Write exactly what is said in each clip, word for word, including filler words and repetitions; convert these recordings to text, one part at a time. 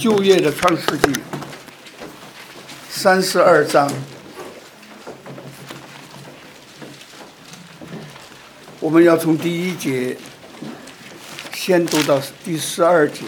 旧约的创世纪三十二章，我们要从第一节先读到第十二节。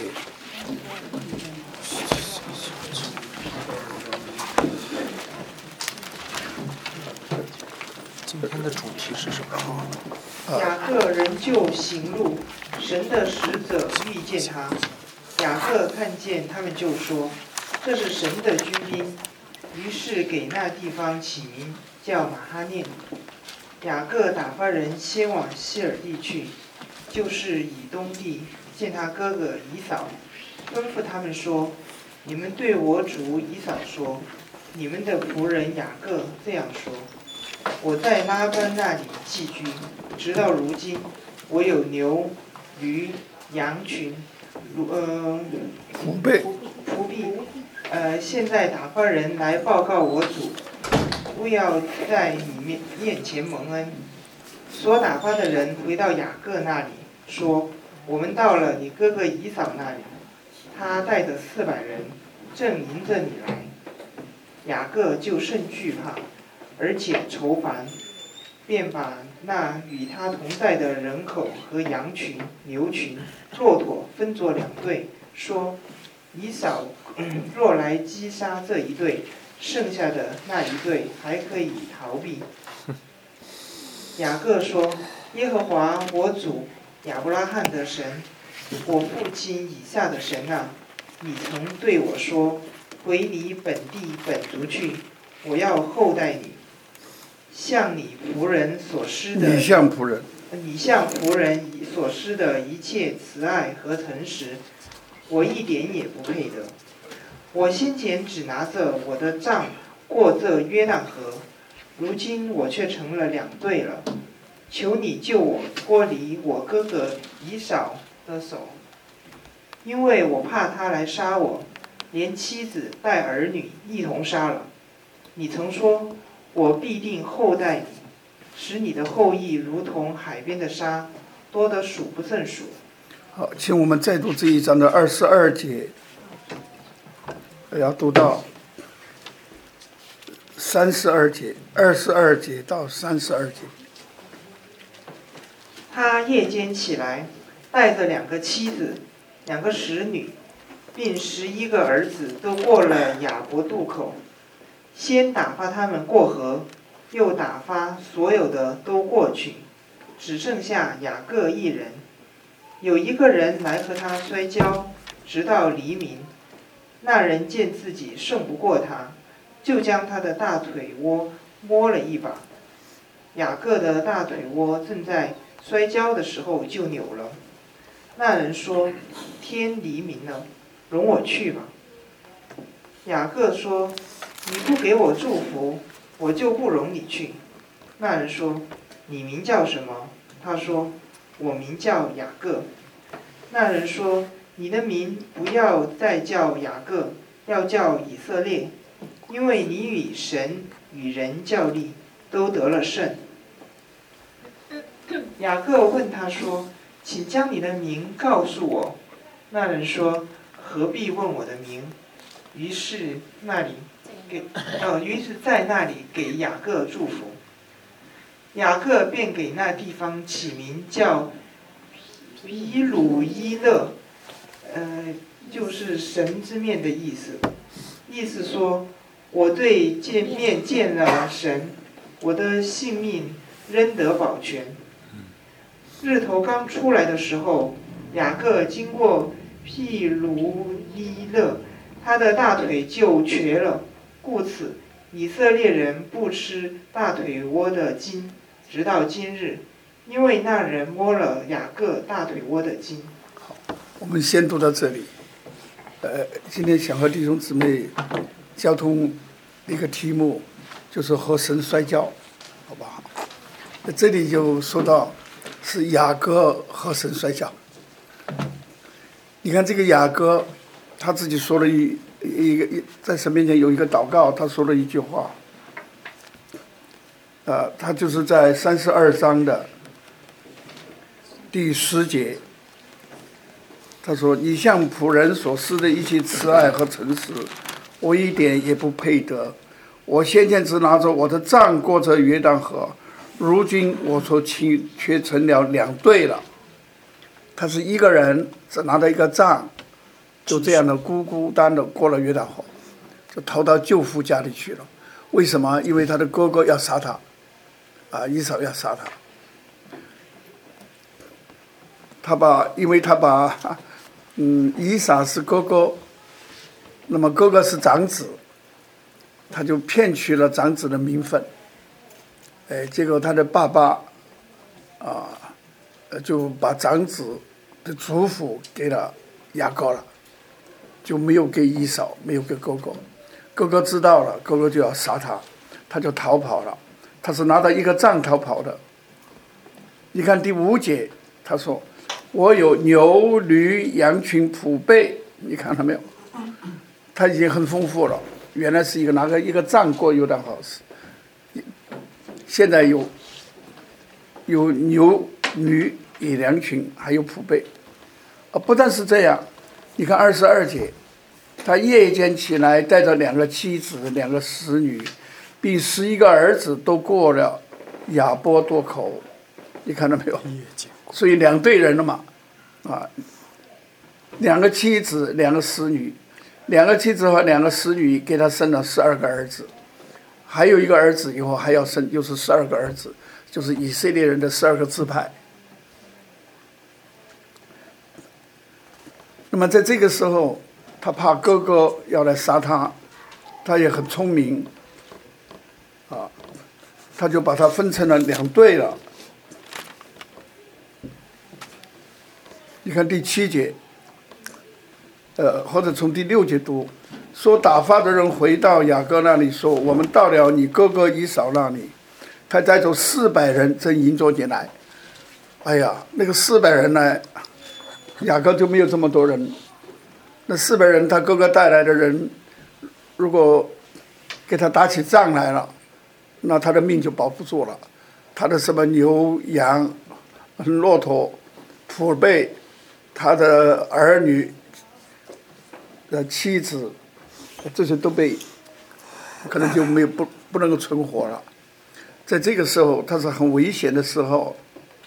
今天的主题是什么？ 雅各仍旧行路，神的使者遇见他。雅各看见他们，就说：“这是神的军兵。”于是给那地方起名叫马哈念。雅各打发人先往希尔地去，就是以东地，见他哥哥以扫，吩咐他们说：“你们对我主以扫说，你们的仆人雅各这样说：我在拉班那里寄居，直到如今，我有牛、驴、羊群，呃， 虎背、 仆婢，呃，现在打发人来报告我主，勿要在你面面前蒙恩。”所打发的人回到雅各那里，说：“我们到了你哥哥以扫那里，他带着四百人，正迎着你来。”雅各就甚惧怕，而且愁烦，便把那与他同在的人口和羊群、牛群、骆驼分作两队，说：“以扫、嗯、若来击杀这一队，剩下的那一队还可以逃避。”雅各说：“耶和华我主亚伯拉罕的神，我父亲以撒的神啊，你曾对我说，回你本地本族去，我要厚待你，向你仆人所施的， 你向仆人， 你向仆人所施的一切慈爱和诚实，我一点也不配得。我先前只拿着我的杖过这约旦河，如今我却成了两队了。求你救我脱离我哥哥以扫的手，因为我怕他来杀我，连妻子带儿女一同杀了。你曾说，我必定厚待你，使你的后裔如同海边的沙，多得数不胜数。” 好，请我们再读这一章的二十二节，要读到三十二节，二十二节到三十二节。 他夜间起来，带着两个妻子、两个使女，并十一个儿子，都过了雅博渡口。先打发他们过河，又打发所有的都过去，只剩下雅各一人。有一个人来和他摔跤，直到黎明。那人见自己胜不过他，就将他的大腿窝摸了一把。雅各的大腿窝正在摔跤的时候就扭了。那人说：“天黎明了，容我去吧。”雅各说：“你不给我祝福，我就不容你去。”那人说：“你名叫什么？”他说：“我名叫雅各。”那人说：“你的名不要再叫雅各，要叫以色列，因为你与神与人较力，都得了胜。”雅各问他说：“请将你的名告诉我。”那人说：“何必问我的名？”于是那里给，呃，于是在那里给雅各祝福。雅各便给那地方起名叫比鲁伊勒，呃，就是神之面的意思。意思说，我对见面见了神，我的性命仍得保全。日头刚出来的时候，雅各经过毗卢伊勒，他的大腿就瘸了，故此以色列人不吃大腿窝的筋，直到今日，因为那人摸了雅各大腿窝的筋。 好，我们先读到这里。呃，今天想和弟兄姊妹交通一个题目，就是和神摔跤，好不好？那这里就说到是雅各和神摔跤。你看这个雅各，他自己说了一一个在神面前有一个祷告，他说了一句话，呃，他就是在三十二章的第十节， 他说：“你向仆人所施的一切慈爱和诚实，我一点也不配得。我先前只拿着我的杖过着约旦河，如今我所亲却成了两队了。”他是一个人，只拿着一个杖，就这样的孤孤单的过了约旦河，就逃到舅父家里去了。为什么？因为他的哥哥要杀他，啊，以扫要杀他。他把，因为他把，嗯，以撒是哥哥，那么哥哥是长子，他就骗取了长子的名分，哎，结果他的爸爸，啊，就把长子的族谱给了雅各了，就没有给以扫，没有给哥哥。哥哥知道了，哥哥就要杀他，他就逃跑了。他是拿到一个杖逃跑的。你看第五节，他说：“我有牛驴羊群仆辈。”你看到没有？他已经很丰富了。原来是一个拿个一个杖过约旦河，现在有有牛驴羊群，还有仆辈。啊，不但是这样，你看二十二节，他夜间起来，带着两个妻子、两个使女，并十一个儿子，都过了亚波多口。你看到没有？所以两队人了嘛，啊，两个妻子，两个使女，两个妻子和两个使女给他生了十二个儿子，还有一个儿子以后还要生，又是十二个儿子，就是以色列人的十二个支派。那么在这个时候，他怕哥哥要来杀他，他也很聪明，啊，他就把他分成了两队了。你看第七节，呃，或者从第六节读，说打发的人回到雅各那里说：“我们到了你哥哥以扫那里，他带走四百人，正迎着你来。”哎呀，那个四百人呢，雅各就没有这么多人。那四百人，他哥哥带来的人，如果给他打起仗来了，那他的命就保不住了。他的什么牛羊、骆驼、仆辈，他的儿女的妻子，这些都被可能就没有不不能够存活了。在这个时候，他是很危险的时候，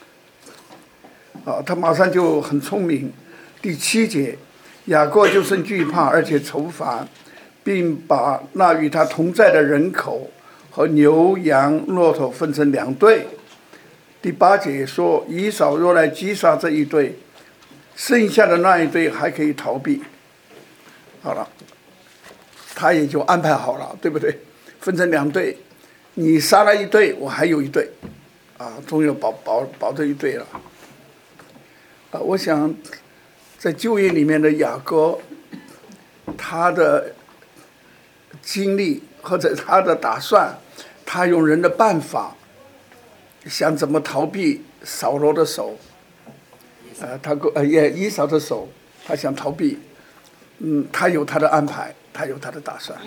啊，他马上就很聪明。第七节，雅各就生惧怕，而且愁烦，并把那与他同在的人口和牛羊骆驼分成两队。第八节说，以扫若来击杀这一队，剩下的那一队还可以逃避。好了，他也就安排好了，对不对？分成两队，你杀了一队，我还有一队，啊，终于保保保这一队了。啊，我想在旧约里面的雅各，他的经历或者他的打算，他用人的办法，想怎么逃避扫罗的手，呃，他呃也以扫的手，他想逃避，嗯，他有他的安排，他有他的打算。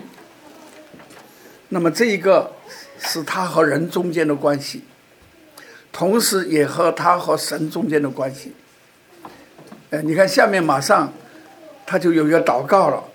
那么这一个是他和人中间的关系，同时也和他和神中间的关系。呃，你看下面马上他就有一个祷告了。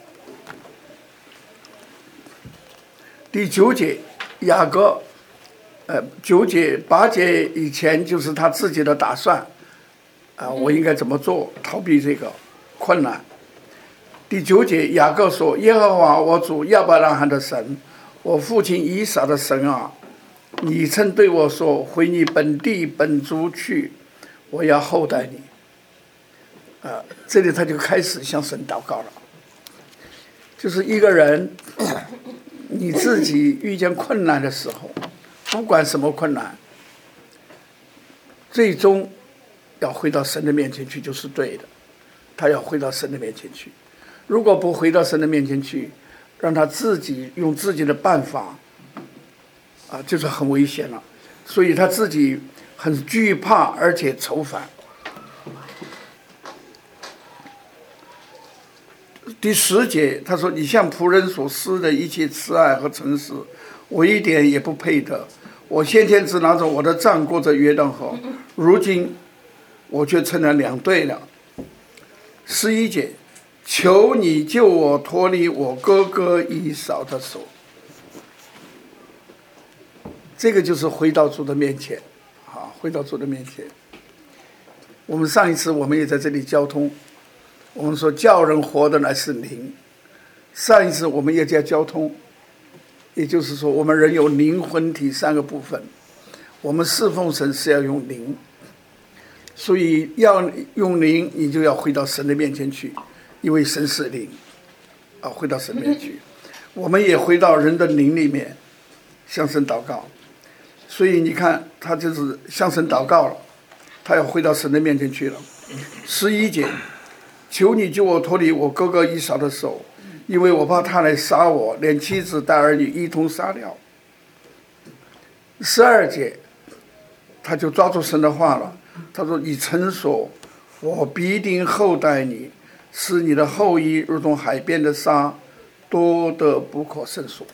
第九节，雅各，呃，九节八节以前就是他自己的打算，啊、呃，我应该怎么做，逃避这个困难。第九节，雅各说：“耶和华我主亚伯拉罕的神，我父亲以撒的神啊，你曾对我说，回你本地本族去，我要厚待你。”啊，这里他就开始向神祷告了。就是一个人，你自己遇见困难的时候，不管什么困难，最终要回到神的面前去就是对的。他要回到神的面前去，如果不回到神的面前去，让他自己用自己的办法，啊，就是很危险了。所以他自己很惧怕，而且愁烦。第十节，他说：“你向仆人所施的一切慈爱和诚实，我一点也不配得。我先前只拿着我的杖过着约旦河，如今我却成了两队了。” 十一节，求你救我脱离我哥哥以扫的手。这个就是回到主的面前，啊，回到主的面前。我们上一次我们也在这里交通，我们说叫人活的乃是灵。上一次我们也在交通，也就是说我们人有灵魂体三个部分，我们侍奉神是要用灵，所以要用灵，你就要回到神的面前去，因为神是灵，啊，回到神面前去。我们也回到人的灵里面，向神祷告。所以你看，他就是向神祷告了，他要回到神的面前去了。十一节，求你救我脱离我哥哥以扫的手，因为我怕他来杀我，连妻子带儿女一同杀了。十二节，他就抓住神的话了，他说：“你曾说，我必定厚待你，使你的后裔如同海边的沙，多得不可胜数。”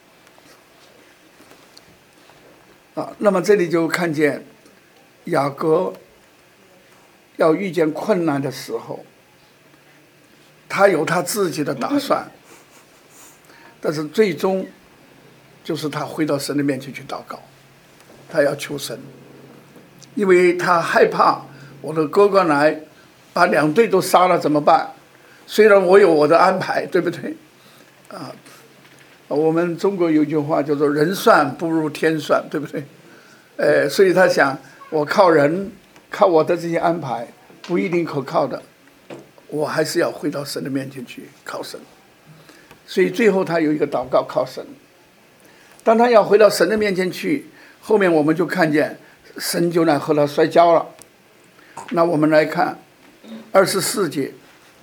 啊，那么这里就看见雅各要遇见困难的时候，他有他自己的打算，但是最终就是他回到神的面前去祷告，他要求神，因为他害怕我的哥哥来把两队都杀了怎么办？虽然我有我的安排，对不对？啊，我们中国有句话叫做“人算不如天算”，对不对？呃，所以他想，我靠人，靠我的这些安排不一定可靠的，我还是要回到神的面前去靠神。所以最后他有一个祷告靠神。当他要回到神的面前去，后面我们就看见神就来和他摔跤了。那我们来看二十四节，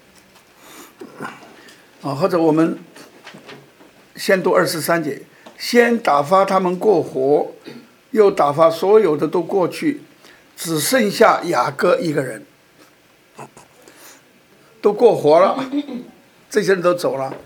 啊，或者我们先读二十三节，先打发他们过活，又打发所有的都过去，只剩下雅各一个人，都过活了，这些人都走了，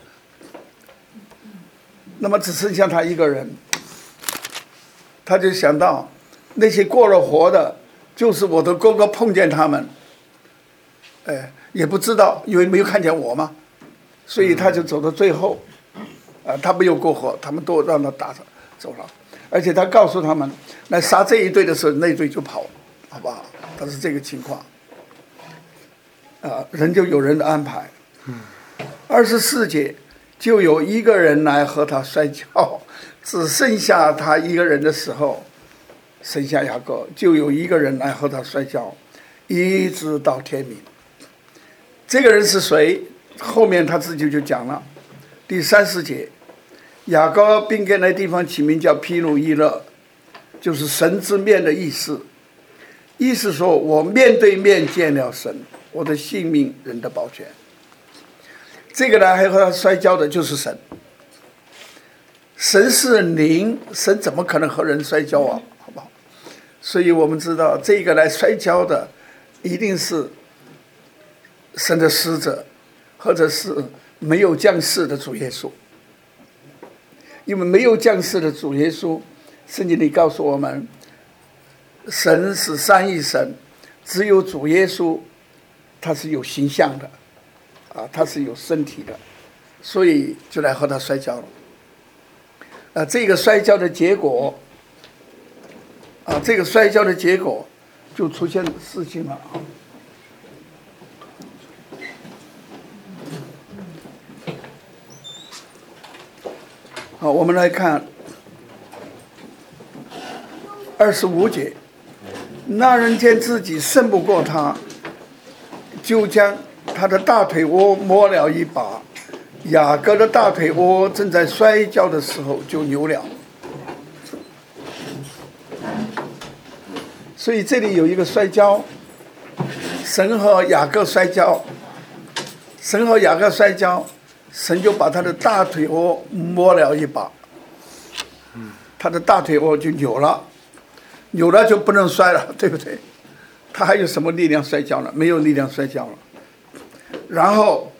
那么只剩下他一个人，他就想到那些过了活的，就是我的哥哥碰见他们，哎，也不知道，因为没有看见我嘛，所以他就走到最后，啊，他没有过活，他们都让他打走了，而且他告诉他们，来杀这一队的时候，那一队就跑，好不好？他是这个情况，啊，人就有人的安排。二十四节，就有一个人来和他摔跤，只剩下他一个人的时候，剩下雅各，就有一个人来和他摔跤，一直到天明。这个人是谁？后面他自己就讲了，第三十节，雅各并给那地方起名叫毗努伊勒，就是神之面的意思，意思说我面对面见了神，我的性命人的保全。这个人还和他摔跤的就是神，神是灵，神怎么可能和人摔跤啊？好不好？所以我们知道这个来摔跤的一定是神的使者，或者是没有降世的主耶稣。因为没有降世的主耶稣，圣经里告诉我们，神是三一神，只有主耶稣他是有形象的，啊，他是有身体的，所以就来和他摔跤了。啊，这个摔跤的结果，啊，这个摔跤的结果就出现事情了啊。好，我们来看二十五节，那人见自己胜不过他，就将他的大腿窝摸了一把，雅各的大腿窝正在摔跤的时候就扭了。所以这里有一个摔跤，神和雅各摔跤，神和雅各摔跤，神就把他的大腿窝摸了一把，他的大腿窝就扭了，扭了就不能摔了，对不对？他还有什么力量摔跤呢？没有力量摔跤了。然后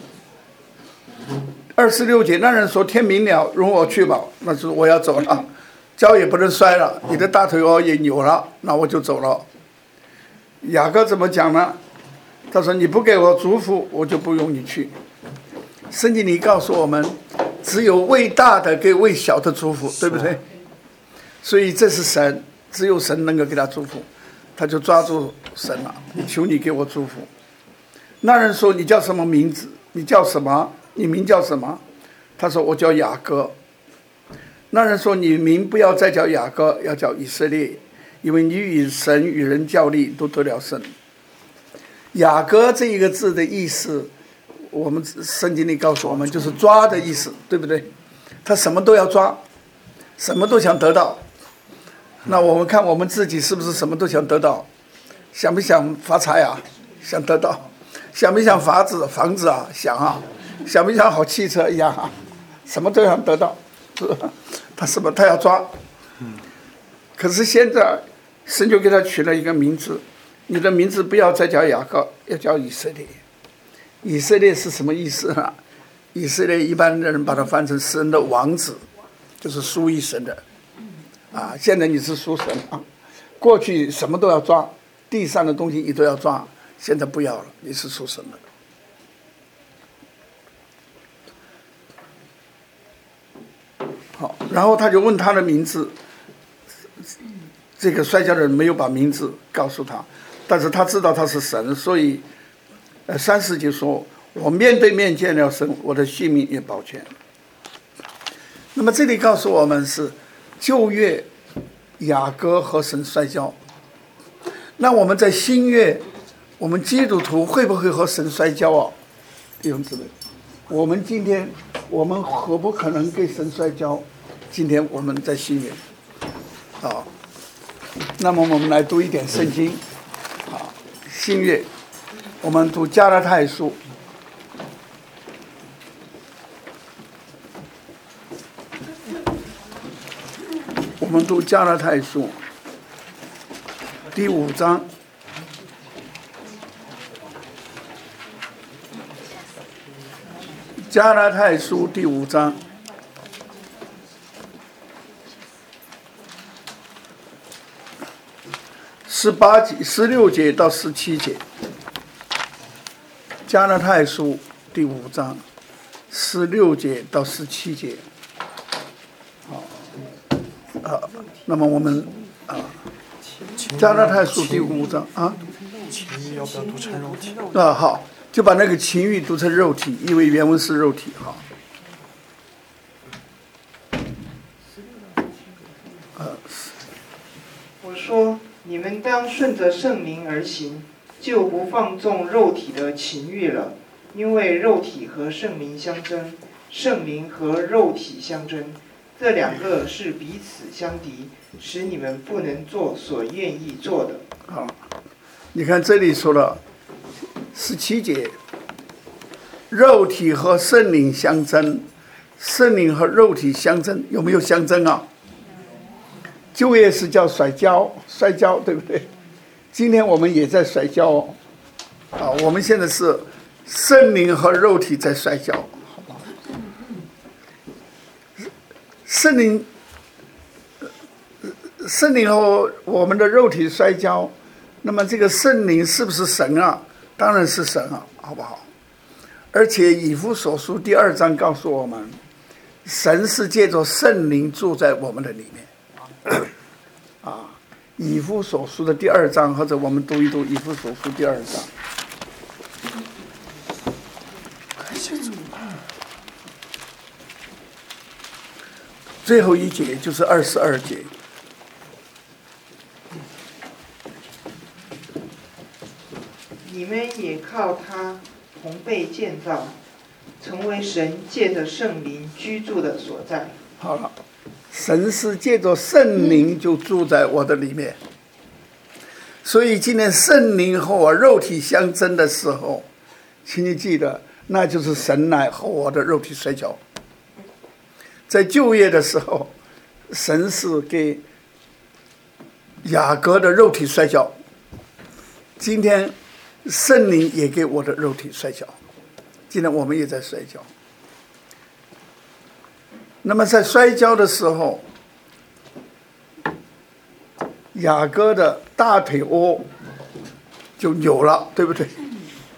二十六节，那人说：“天明了，容我去吧。”那是我要走了，脚也不能摔了，你的大腿窝也扭了，那我就走了。雅各怎么讲呢？ 他说你不给我祝福，我就不用你去。圣经里告诉我们，只有为大的给为小的祝福，对不对？所以这是神，只有神能够给他祝福，他就抓住神了，你求你给我祝福。那人说你叫什么名字？你叫什么？你名叫什么？他说我叫雅各。那人说你名不要再叫雅各，要叫以色列，因为你与神与人较力都得了胜。雅各这一个字的意思，我们圣经里告诉我们就是抓的意思，对不对？他什么都要抓，什么都想得到。那我们看我们自己是不是什么都想得到？想不想发财啊？想得到。想不想房子房子啊？想啊。想不想好汽车一样啊？什么都想得到，是吧？他什么他要抓。可是现在神就给他取了一个名字，你的名字不要再叫雅各，要叫以色列。以色列是什么意思呢？以色列一般的人把它翻成神的王子，就是属于神的啊。现在你是属神啊，过去什么都要抓，地上的东西你都要抓，现在不要了，你是属神的。好，然后他就问他的名字，这个摔跤的人没有把名字告诉他，但是他知道他是神，所以呃三十节说，我面对面见了神，我的性命也保全。那么这里告诉我们是旧约雅各和神摔跤，那我们在新约，我们基督徒会不会和神摔跤啊？弟兄姊妹，我们今天我们可不可能跟神摔跤？今天我们在新约啊，那么我们来读一点圣经啊，新约我们读加拉太书，我们读加拉太书第五章。加拉太书第五章十八节、十六节到十七节。加拉太书第五章十六节到十七节。好，啊，那么我们啊，加拉太书第五章啊， 情欲要不要读成肉体？ 啊，好。就把那个情欲读成肉体，因为原文是肉体哈。 我说，你们当顺着圣灵而行，就不放纵肉体的情欲了，因为肉体和圣灵相争，圣灵和肉体相争，这两个是彼此相敌，使你们不能做所愿意做的。 好，你看这里说了。十七节，肉体和圣灵相争，圣灵和肉体相争，有没有相争啊？旧约是叫摔跤，摔跤对不对？今天我们也在摔跤哦，啊，我们现在是圣灵和肉体在摔跤，好不好？圣灵，圣灵和我们的肉体摔跤，那么这个圣灵是不是神啊？当然是神啊，好不好？而且以弗所书第二章告诉我们，神是借着圣灵住在我们的里面。啊，以弗所书的第二章，或者我们读一读以弗所书第二章。最后一节就是二十二节。 你们也靠他同被建造，成为神借着圣灵居住的所在。 好了，神是借着圣灵就住在我的里面，所以今天圣灵和我肉体相争的时候，请你记得，那就是神来和我的肉体摔跤。在旧约的时候，神是给雅各的肉体摔跤，今天圣灵也给我的肉体摔跤，今天我们也在摔跤。那么在摔跤的时候，雅各的大腿窝就扭了，对不对？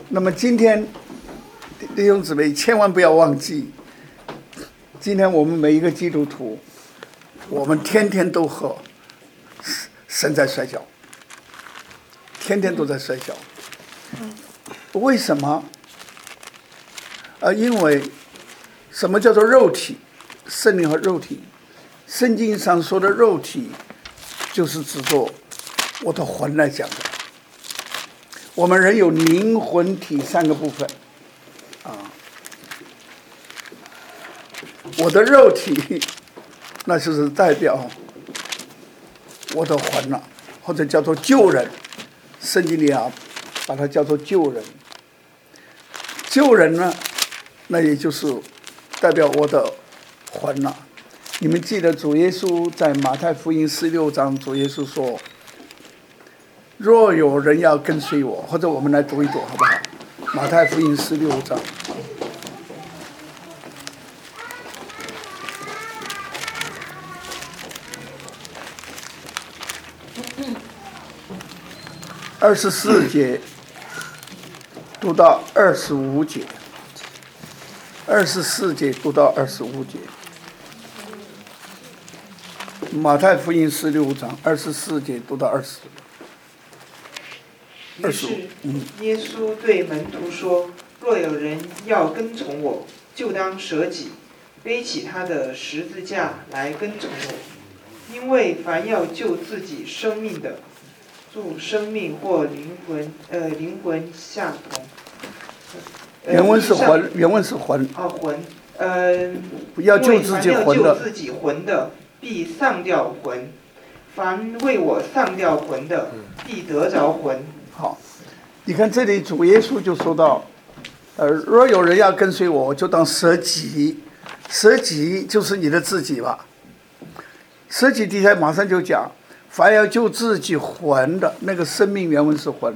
那么今天弟兄姊妹千万不要忘记，今天我们每一个基督徒，我们天天都和神在摔跤，天天都在摔跤。为什么？呃，因为什么叫做肉体？圣灵和肉体，圣经上说的肉体，就是指作我的魂来讲的。我们人有灵魂体三个部分，啊，我的肉体，那就是代表我的魂了，或者叫做旧人。圣经里啊，把它叫做旧人。旧人呢，那也就是代表我的魂了。你们记得主耶稣在马太福音十六章，主耶稣说，若有人要跟随我，或者我们来读一读好不好？马太福音十六章二十四节读到二十五节，二十四节读到二十五节。马太福音十六章二十四节读到二十。 于是，耶稣对门徒说：“若有人要跟从我，就当舍己，背起他的十字架来跟从我。因为凡要救自己生命的，助生命或灵魂，呃，灵魂下同。呃” 原文是魂，原文是魂。 哦，魂，呃， 要救自己魂的， 因为凡要救自己魂的，必丧掉魂；凡为我丧掉魂的，必得着魂。 好，你看这里主耶稣就说到，呃，若有人要跟随我，就当舍己。舍己就是你的自己吧。舍己底下马上就讲，凡要救自己魂的，那个生命原文是魂，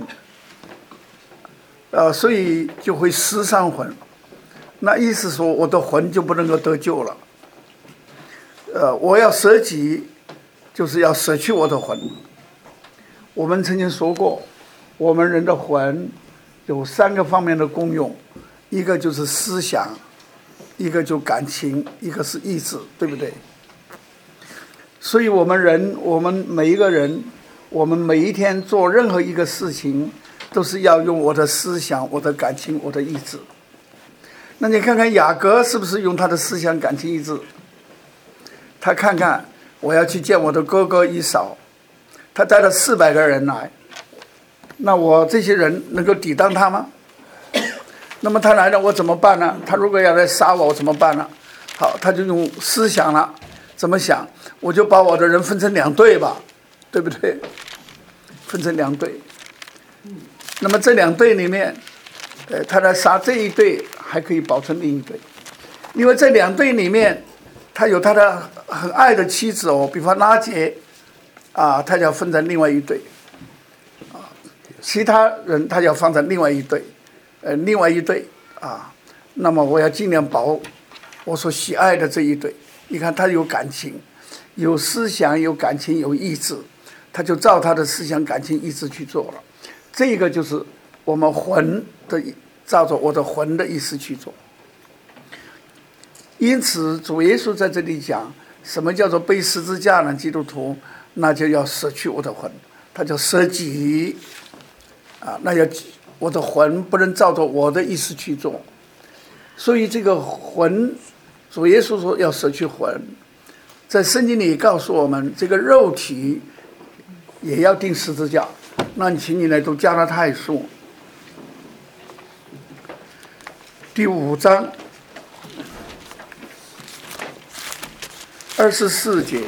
呃，所以就会失丧魂。那意思说我的魂就不能够得救了。呃，我要舍己，就是要舍去我的魂。我们曾经说过，我们人的魂有三个方面的功用，一个就是思想，一个就感情，一个是意志，对不对？所以我们人，我们每一个人，我们每一天做任何一个事情，都是要用我的思想、我的感情、我的意志。那你看看雅各是不是用他的思想、感情、意志？他看看我要去见我的哥哥以扫，他带了四百个人来，那我这些人能够抵挡他吗？那么他来了，我怎么办呢？他如果要来杀我，我怎么办呢？好，他就用思想了，怎么想？我就把我的人分成两队吧，对不对？分成两队。那么这两队里面，呃，他来杀这一队，还可以保存另一队，因为这两队里面，他有他的很爱的妻子哦，比方拉结，啊，他就要分在另外一队，啊，其他人他就要放在另外一队，呃，另外一队啊，那么我要尽量保我所喜爱的这一队。你看他有感情，有思想，有感情，有意志，他就照他的思想、感情、意志去做了。这个就是我们魂的，照着我的魂的意思去做。因此主耶稣在这里讲，什么叫做背十字架呢？基督徒那就要舍去我的魂，他叫舍己啊，那要我的魂不能照着我的意思去做。所以这个魂，主耶稣说要舍去魂，在圣经里告诉我们，这个肉体也要钉十字架。那你请你来读加拉太书第五章二十四节。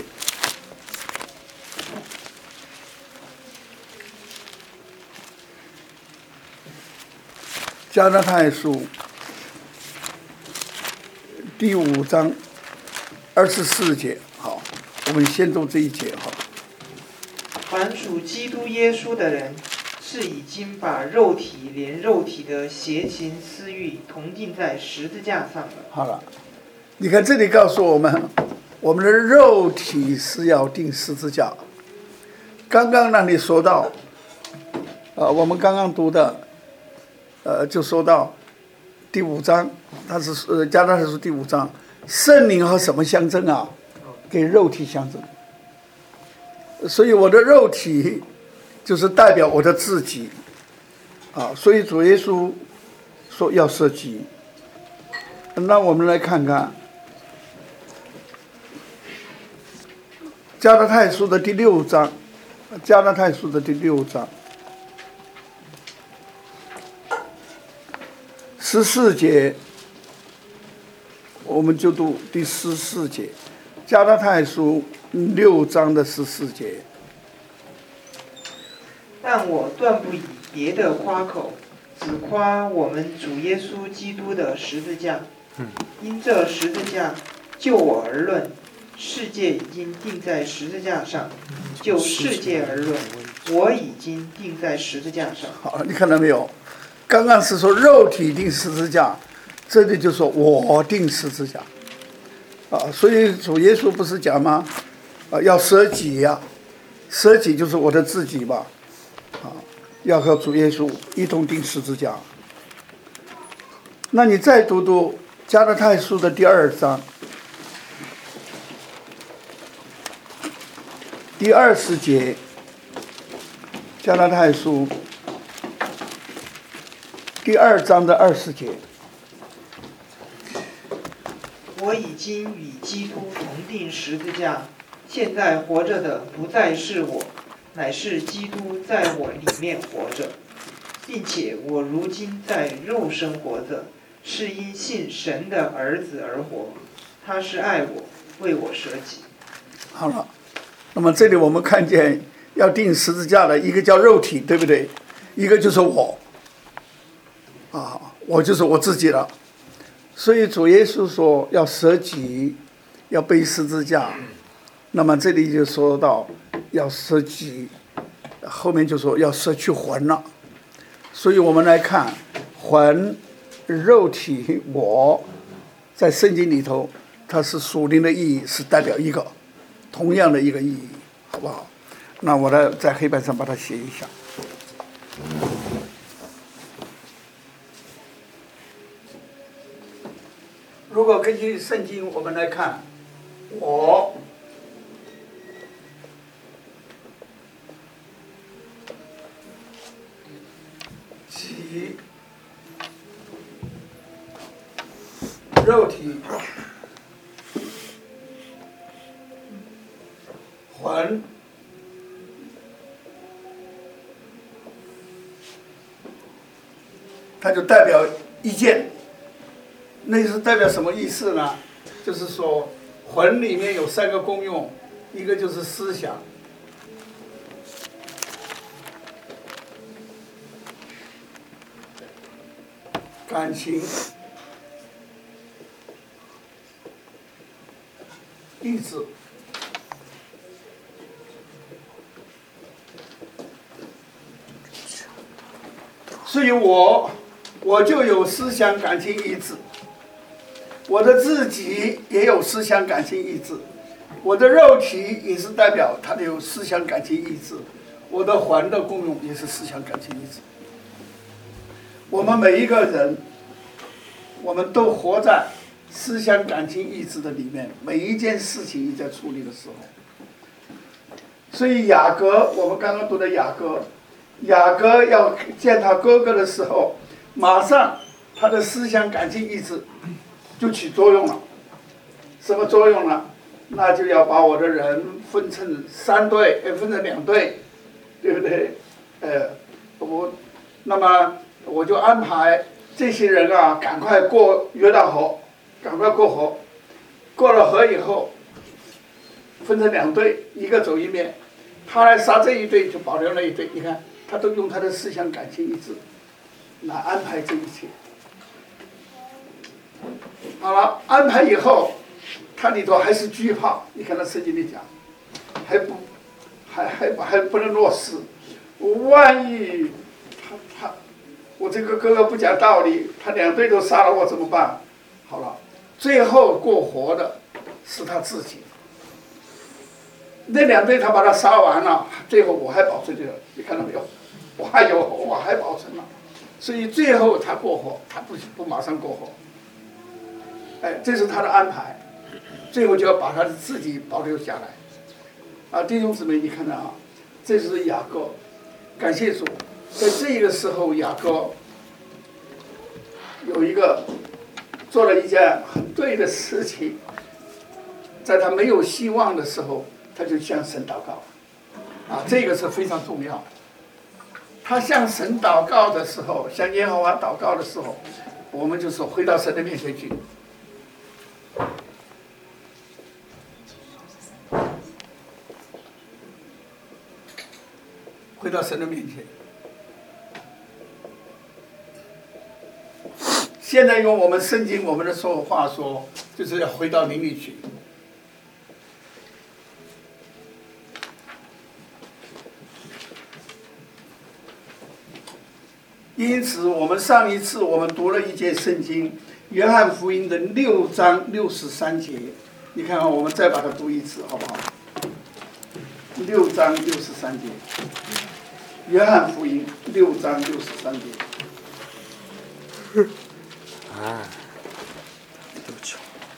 加拉太书第五章二十四节，好，我们先读这一节哈。 凡属基督耶稣的人，是已经把肉体连肉体的邪情私欲同钉在十字架上了。 好了，你看这里告诉我们，我们的肉体是要钉十字架。刚刚那里说到，呃，我们刚刚读的呃，就说到第五章，它是呃加拉太书第五章，圣灵和什么相争啊？给肉体相争。所以我的肉体就是代表我的自己啊，所以主耶稣说要舍己。那我们来看看加拉太书的第六章，加拉太书的第六章十四节，我们就读第十四节，加拉太书六章的十四节。 但我断不以别的夸口，只夸我们主耶稣基督的十字架。因这十字架，就我而论，世界已经钉在十字架上；就世界而论，我已经钉在十字架上。 好，你看到没有？刚刚是说肉体钉十字架，这里就说我钉十字架。啊，所以主耶稣不是讲吗？啊，要舍己呀、啊，舍己就是我的自己吧。啊，要和主耶稣一同钉十字架。那你再读读加拉太书的第二章，第二十节，加拉太书第二章的二十节。 我已经与基督同钉十字架，现在活着的不再是我，乃是基督在我里面活着，并且我如今在肉身活着，是因信神的儿子而活。他是爱我，为我舍己。 好了，那么这里我们看见要钉十字架的一个叫肉体，对不对？一个就是我，啊，我就是我自己了。所以主耶稣说要舍己，要背十字架。那么这里就说到要舍己，后面就说要舍去魂了。所以我们来看魂、肉体、我，在圣经里头，它是属灵的意义，是代表一个同样的一个意义，好不好？那我来在黑板上把它写一下。如果根据圣经我们来看，我己肉体魂它就代表一件。那是代表什么意思呢？就是说魂里面有三个功用，一个就是思想，感情，意志。所以我我就有思想、感情、意志。我的自己也有思想、感情、意志，我的肉体也是代表它的有思想、感情、意志，我的魂的功用也是思想、感情、意志。我们每一个人，我们都活在思想、感情、意志的里面，每一件事情你在处理的时候。所以雅各，我们刚刚读的雅各，雅各要见他哥哥的时候，马上他的思想、感情、意志就起作用了。什么作用呢？那就要把我的人分成三队，呃，分成两队，对不对？呃，我，那么我就安排这些人啊，赶快过约旦河，赶快过河。过了河以后，分成两队，一个走一面，他来杀这一队，就保留那一队。你看，他都用他的思想、感情、意志来安排这一切。好了，安排以后，他里头还是惧怕。你看他圣经里讲，还不，还还还不能落实。万一他他，我这个哥哥不讲道理，他两队都杀了我怎么办？好了，最后过活的是他自己。那两队他把他杀完了，最后我还保存着，你看到没有？我还有，我还保存了。 所以最后他过火，他不不马上过火，哎，这是他的安排，最后就要把他的自己保留下来。啊，弟兄姊妹，你看到啊，这是雅各，感谢主，在这个时候雅各有一个做了一件很对的事情，在他没有希望的时候，他就向神祷告，啊，这个是非常重要。他向神祷告的时候，向耶和华祷告的时候，我们就是回到神的面前去。回到神的面前。现在用我们圣经我们的说话说，就是要回到灵里去。因此，我们上一次我们读了一节圣经，《约翰福音》的六章六十三节。你看看，我们再把它读一次，好不好？六章六十三节，《约翰福音》六章六十三节。 啊，对不起。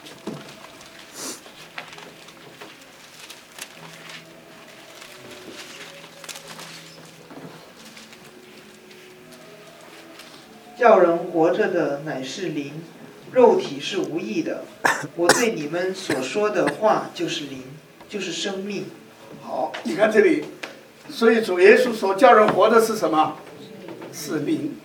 叫人活着的乃是灵，肉体是无益的。我对你们所说的话就是灵，就是生命。 好，你看这里，所以主耶稣说叫人活的是什么？是灵。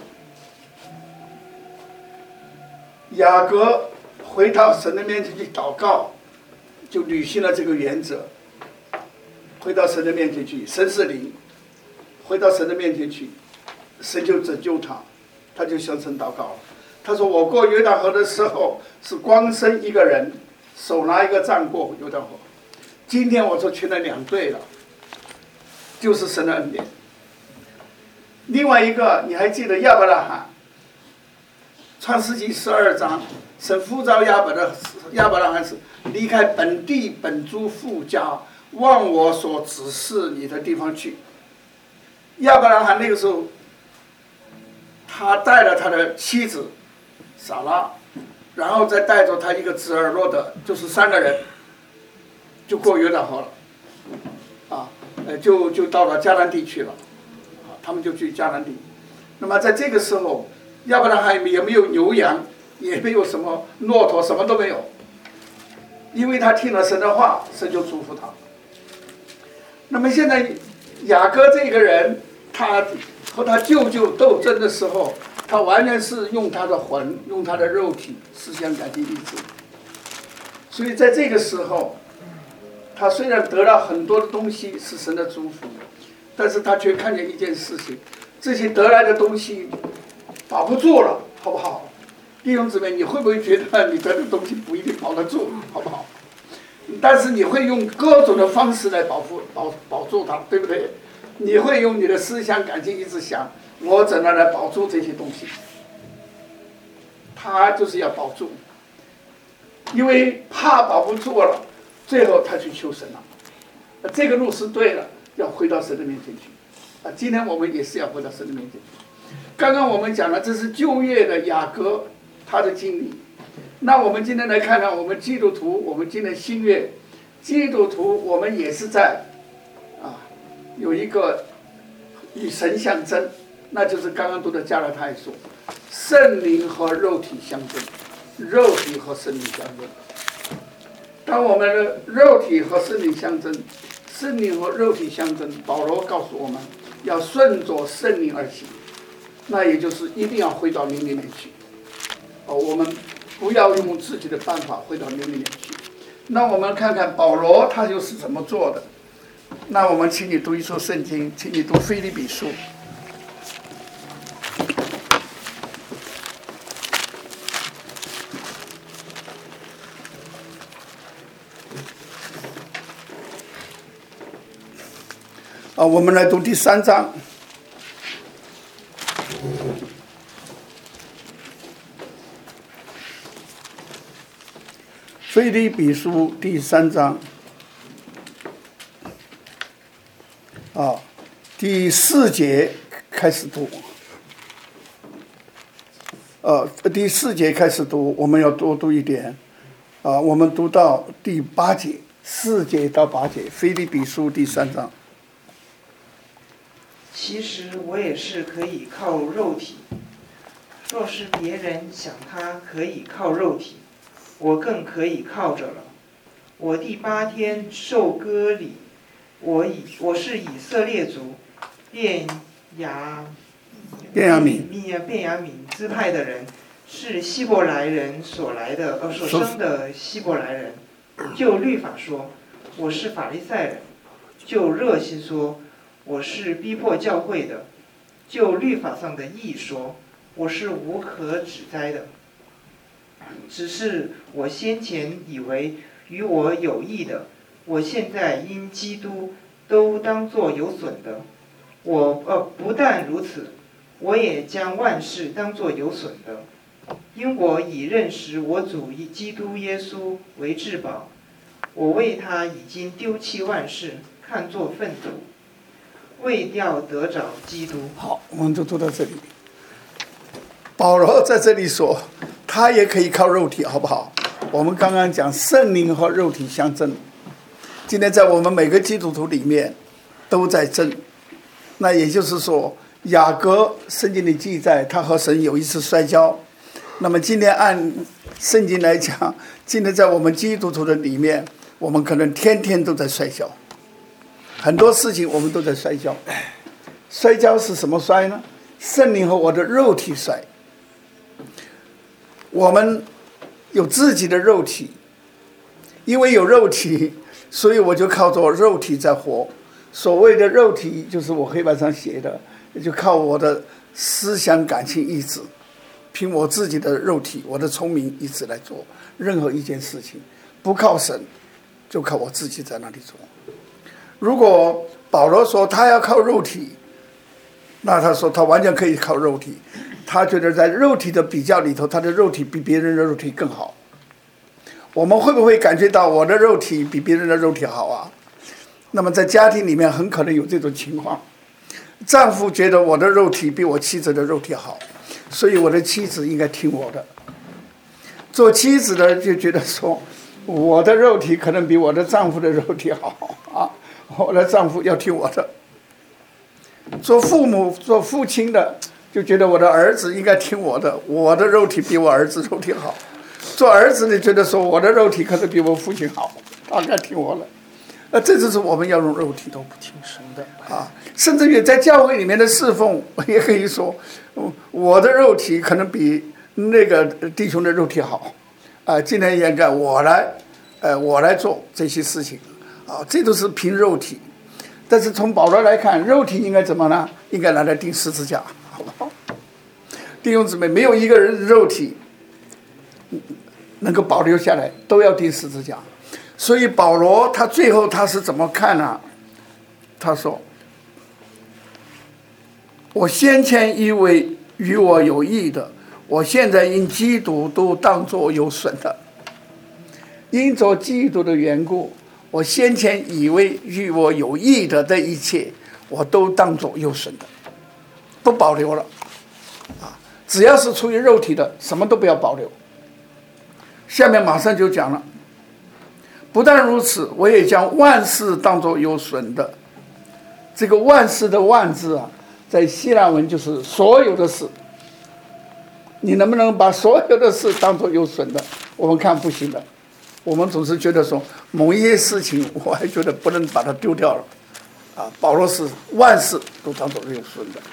雅各回到神的面前去祷告，就履行了这个原则。回到神的面前去，神是灵，回到神的面前去，神就拯救他。他就向神祷告了。他说：“我过约旦河的时候是光身一个人，手拿一个杖过约旦河。今天我说全了两队了，就是神的恩典。”另外一个，你还记得亚伯拉罕？创世纪十二章，神呼召亚伯的亚伯拉罕是离开本地本族父家，往我所指示你的地方去。亚伯拉罕那个时候，他带了他的妻子撒拉，然后再带着他一个侄儿罗德，就是三个人，就过约旦河了，啊，呃，就就到了迦南地去了，啊，他们就去迦南地。那么在这个时候，亚伯拉罕也没有牛羊，也没有什么骆驼，什么都没有，因为他听了神的话，神就祝福他。那么现在雅各这个人，他和他舅舅斗争的时候，他完全是用他的魂，用他的肉体，思想感情意志。所以在这个时候，他虽然得了很多的东西是神的祝福，但是他却看见一件事情，这些得来的东西保不住了，好不好？弟兄姊妹，你会不会觉得你得的东西不一定保得住，好不好？但是你会用各种的方式来保护、保保住它，对不对？你会用你的思想、感情一直想，我怎么来保住这些东西？他就是要保住，因为怕保不住了，最后他去求神了。这个路是对的，要回到神的面前去。啊，今天我们也是要回到神的面前去。刚刚我们讲了，这是旧约的雅各他的经历。那我们今天来看看，我们基督徒，我们今天新约基督徒，我们也是在啊有一个与神相争，那就是刚刚读的加拉太书，圣灵和肉体相争，肉体和圣灵相争。当我们的肉体和圣灵相争，圣灵和肉体相争，保罗告诉我们要顺着圣灵而行，那也就是一定要回到灵里面去。哦，我们不要用自己的办法回到灵里面去。那我们看看保罗他又是怎么做的。那我们请你读一处圣经，请你读腓立比书。啊，我们来读第三章。腓立比书第三章，啊，第四节开始读。 呃，第四节开始读，我们要多读一点啊、呃。我们读到第八节，四节到八节，腓立比书第三章。 其实我也是可以靠肉体，若是别人想他可以靠肉体，我更可以靠着了。我第八天受割礼，我以我是以色列族，便雅便雅悯便雅悯支派的人，是希伯来人所来的呃所生的希伯来人。就律法说，我是法利赛人；就热心说，我是逼迫教会的；就律法上的义说，我是无可指摘的。只是我先前以为与我有益的，我现在因基督都当作有损的。我呃不但如此，我也将万事当作有损的，因我以认识我主基督耶稣为至宝。我为他已经丢弃万事，看作粪土，为要得着基督。 好，我们就读到这里。保罗在这里说，他也可以靠肉体，好不好？我们刚刚讲圣灵和肉体相争，今天在我们每个基督徒里面都在争。那也就是说，雅各圣经里记载，他和神有一次摔跤。那么今天按圣经来讲，今天在我们基督徒的里面，我们可能天天都在摔跤，很多事情我们都在摔跤。摔跤是什么摔呢？圣灵和我的肉体摔。我们有自己的肉体，因为有肉体，所以我就靠着肉体在活。所谓的肉体，就是我黑板上写的，就靠我的思想、感情、意志，凭我自己的肉体、我的聪明意志来做任何一件事情，不靠神，就靠我自己在那里做。如果保罗说他要靠肉体，那他说他完全可以靠肉体，他觉得在肉体的比较里头，他的肉体比别人的肉体更好。我们会不会感觉到我的肉体比别人的肉体好啊？那么在家庭里面很可能有这种情况，丈夫觉得我的肉体比我妻子的肉体好，所以我的妻子应该听我的。做妻子的就觉得说，我的肉体可能比我的丈夫的肉体好啊，我的丈夫要听我的。做父母、做父亲的就觉得我的儿子应该听我的，我的肉体比我儿子肉体好。做儿子的觉得说，我的肉体可能比我父亲好，他该听我的。那这就是我们要用肉体都不听神的啊！甚至于在教会里面的侍奉，我也可以说，我的肉体可能比那个弟兄的肉体好啊！今天应该我来，呃，我来做这些事情啊！这都是凭肉体。但是从保罗来看，肉体应该怎么呢？应该拿来钉十字架，好不好？弟兄姊妹，没有一个人肉体能够保留下来，都要钉十字架。所以保罗他最后他是怎么看呢？他说，我先前以为与我有益的，我现在因基督都当作有损的。因着基督的缘故，我先前以为与我有益的这一切，我都当作有损的，不保留了啊！只要是出于肉体的，什么都不要保留。下面马上就讲了，不但如此，我也将万事当作有损的。这个万事的万字啊，在希腊文就是所有的事。你能不能把所有的事当作有损的？我们看不行的。我们总是觉得说某一些事情，我还觉得不能把它丢掉了啊。保罗是万事都当作有损的。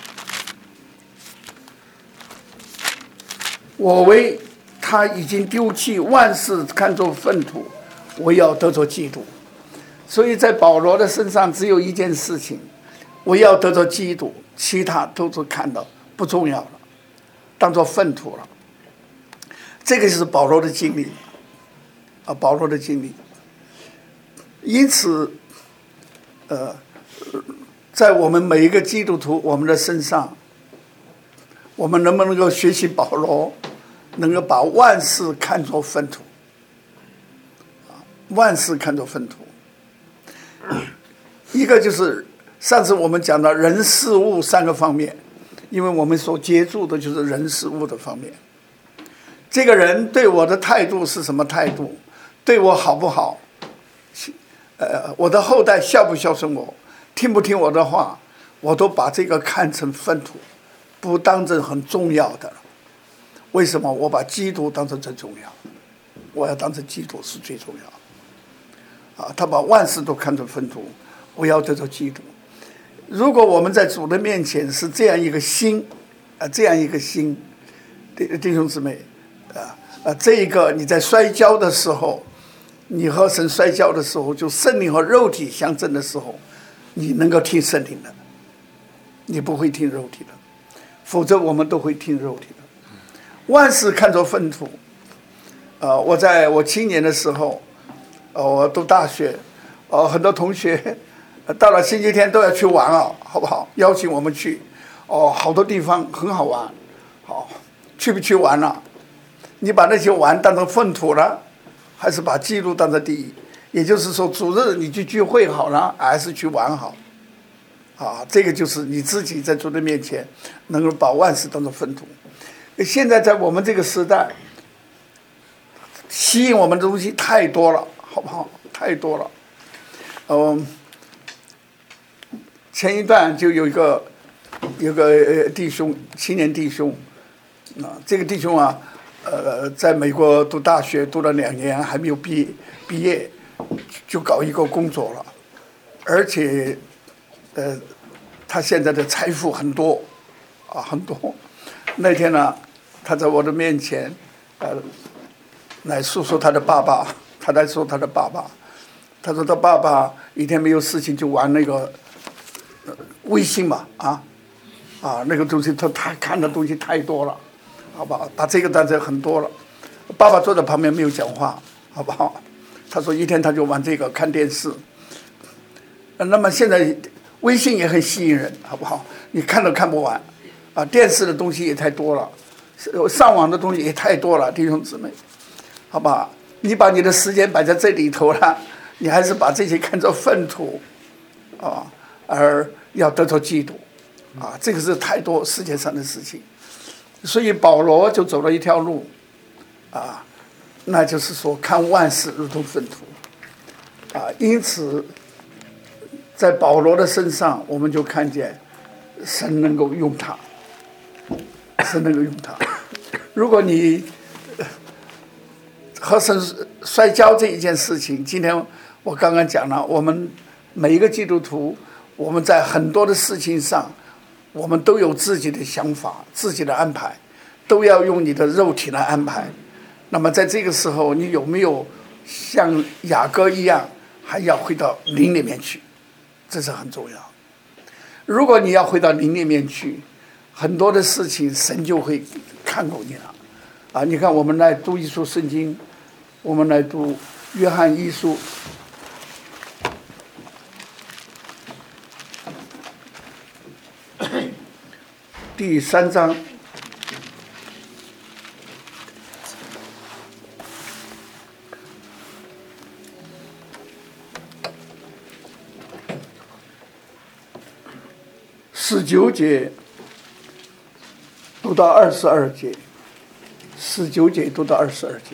我为他已经丢弃万事，看作粪土，我要得着基督。所以在保罗的身上只有一件事情，我要得着基督，其他都是看到不重要了，当作粪土了。这个就是保罗的经历啊，保罗的经历。因此呃，在我们每一个基督徒我们的身上，我们能不能够学习保罗，能够把万事看作粪土啊，万事看作粪土。一个就是上次我们讲到人事物三个方面，因为我们所接触的就是人事物的方面。 这个人对我的态度是什么态度？对我好不好？呃，我的后代孝不孝顺我？听不听我的话？我都把这个看成粪土，不当成很重要的了。为什么？我把基督当成最重要，我要当成基督是最重要。啊，他把万事都看成粪土，我要得着基督。如果我们在主的面前是这样一个心，啊，这样一个心，弟兄姊妹，啊啊，这一个你在摔跤的时候，你和神摔跤的时候，就圣灵和肉体相争的时候，你能够听圣灵的，你不会听肉体的，否则我们都会听肉体的。万事看作粪土。呃，我在我青年的时候，呃，我读大学，呃，很多同学到了星期天都要去玩啊，好不好？邀请我们去，哦，好多地方很好玩，好，去不去玩了？你把那些玩当成粪土了，还是把基督当成第一？也就是说，主日你去聚会好了，还是去玩好？啊，这个就是你自己在主的面前能够把万事当成粪土。现在在我们这个时代，吸引我们的东西太多了，好不好？太多了。嗯，前一段就有一个有个弟兄，青年弟兄，啊，这个弟兄啊，呃，在美国读大学读了两年，还没有毕毕业，就搞一个工作了，而且，呃，他现在的财富很多，啊，很多。那天呢，他在我的面前，呃，来诉说他的爸爸，他在说他的爸爸，他说他爸爸一天没有事情就玩那个、呃、微信嘛，啊，啊那个东西他他看的东西太多了，好不好？把这个当成很多了。爸爸坐在旁边没有讲话，好不好？他说一天他就玩这个看电视。那么现在微信也很吸引人，好不好？你看都看不完，啊，电视的东西也太多了，上网的东西也太多了，弟兄姊妹，好吧？你把你的时间摆在这里头了，你还是把这些看作粪土，啊，而要得着基督，啊，这个是太多世界上的事情，所以保罗就走了一条路，啊，那就是说看万事如同粪土，啊，因此在保罗的身上，我们就看见神能够用他，神能够用他。如果你和神摔跤这一件事情，今天我刚刚讲了，我们每一个基督徒，我们在很多的事情上，我们都有自己的想法、自己的安排，都要用你的肉体来安排。那么在这个时候，你有没有像雅各一样，还要回到灵里面去？这是很重要。如果你要回到灵里面去，很多的事情神就会看顾你了。啊，你看我们来读一书圣经，我们来读约翰一书，第三章。十九节读到二十二节，十九节读到二十二节。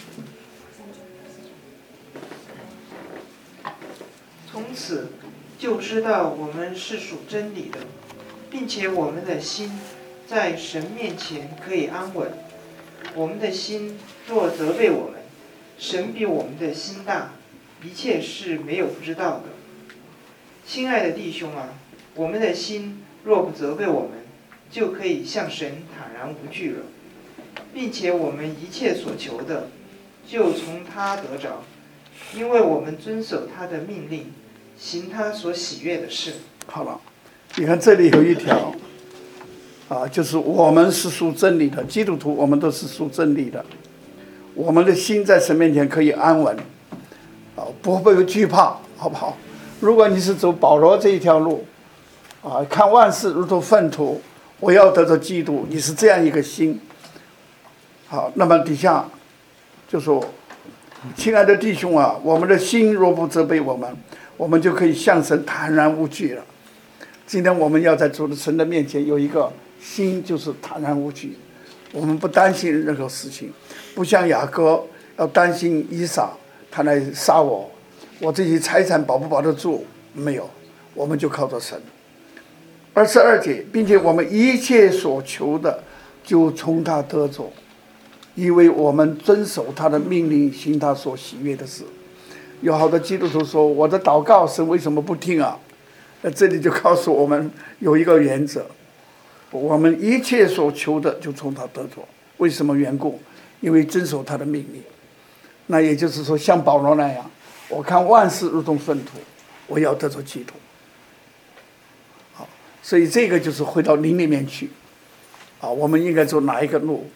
从此就知道我们是属真理的，并且我们的心在神面前可以安稳。我们的心若责备我们，神比我们的心大，一切事没有不知道的。亲爱的弟兄啊，我们的心若不责备我们，就可以向神坦然无惧了，并且我们一切所求的，就从他得着，因为我们遵守他的命令，行他所喜悦的事。 好了，你看这里有一条，啊，就是我们是属真理的，基督徒我们都是属真理的，我们的心在神面前可以安稳，啊，不会有惧怕，好不好？如果你是走保罗这一条路，啊，看万事如同粪土，我要得着基督，你是这样一个心。好，那么底下就说，亲爱的弟兄啊，我们的心若不责备我们，我们就可以向神坦然无惧了。今天我们要在主的神的面前有一个心，就是坦然无惧， 我们不担心任何事情，不像雅各要担心以撒他来杀我，我这些财产保不保得住？没有，我们就靠着神。二十二节，并且我们一切所求的就从他得着，因为我们遵守他的命令，行他所喜悦的事。有好多基督徒说，我的祷告神为什么不听啊？那这里就告诉我们有一个原则，我们一切所求的就从他得着。为什么缘故？因为遵守他的命令。那也就是说，像保罗那样，我看万事如同粪土，我要得着基督。好，所以这个就是回到灵里面去啊，我们应该走哪一个路？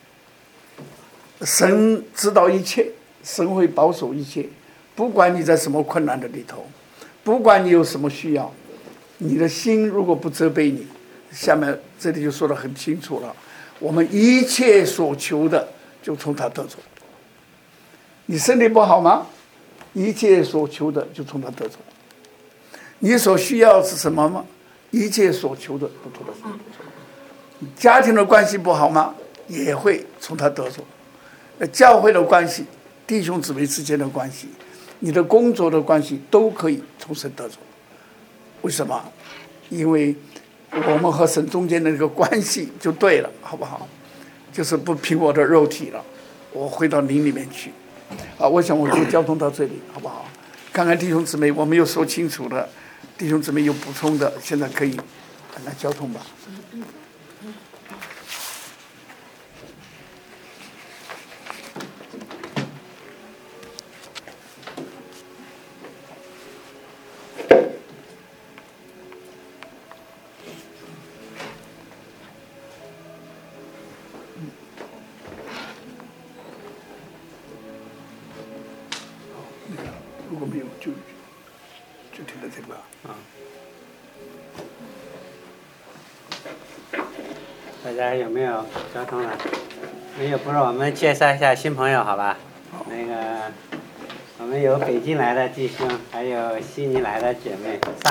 神知道一切，神会保守一切，不管你在什么困难的里头，不管你有什么需要，你的心如果不责备你，下面这里就说得很清楚了，我们一切所求的就从他得着。你身体不好吗？一切所求的就从他得着。你所需要是什么吗？一切所求的都从他得着。家庭的关系不好吗？也会从他得着。教会的关系，弟兄姊妹之间的关系，你的工作的关系都可以从神得着。为什么？因为我们和神中间的那个关系就对了，好不好？就是不凭我的肉体了，我回到灵里面去。啊，我想我就交通到这里，好不好？看看弟兄姊妹，我没有说清楚的，弟兄姊妹有补充的，现在可以来交通吧。如果没有就就听到这个啊。 大家有没有交通了？没有，不是我们介绍一下新朋友，好吧？那个我们有北京来的弟兄，还有悉尼来的姐妹。